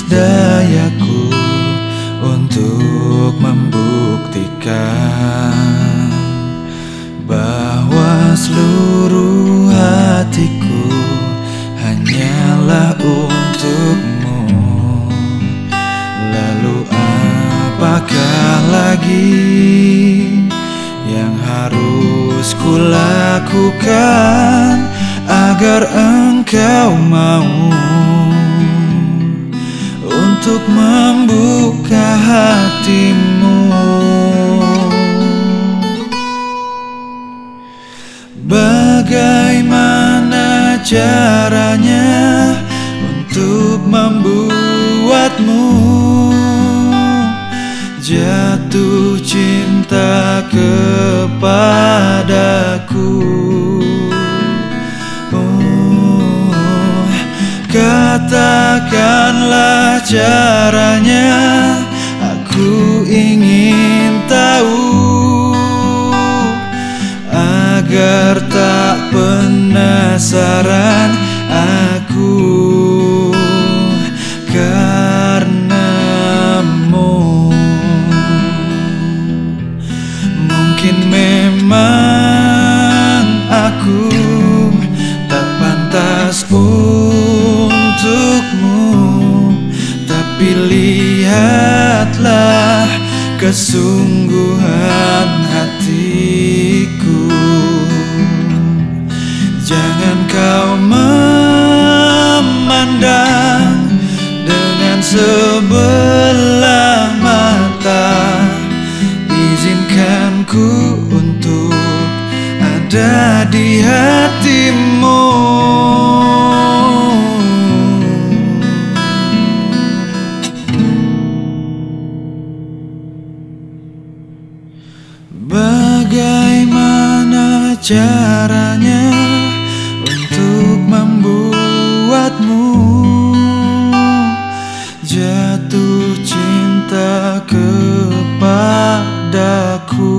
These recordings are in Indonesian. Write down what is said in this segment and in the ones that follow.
dayaku untuk membuktikan bahwa seluruh hatiku hanyalah untukmu. Lalu apakah lagi yang harus kulakukan agar engkau mau untuk membuka hatimu? Bagaimana caranya untuk membuatmu jatuh cinta kepadaku? Katakanlah caranya, aku ingin tahu agar tak penasaran aku karenamu. Mungkin memang aku tak pantas untukmu, tapi lihatlah kesungguhan hatiku. Jangan kau memandang dengan sebelah mata. Izinkan ku untuk ada di hatimu. Bagaimana caranya untuk membuatmu jatuh cinta kepadaku?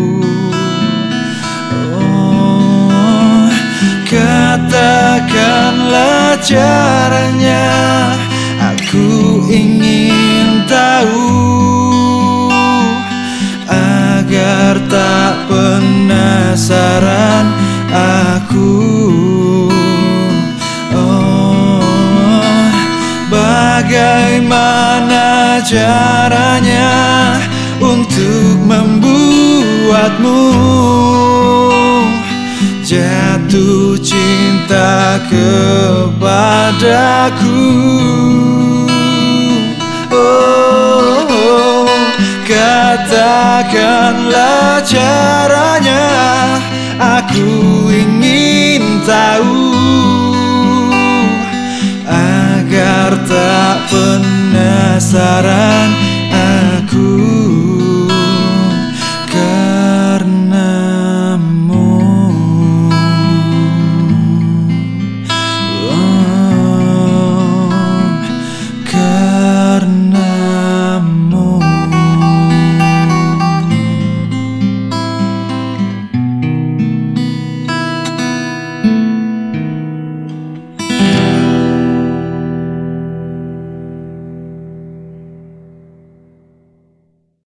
Oh, katakanlah caranya, aku ingin tahu agar tak penasaran aku. Oh, bagaimana caranya untuk membuatmu jatuh cinta kepadaku? Oh, katakanlah caranya, aku ingin tahu agar tak penasaran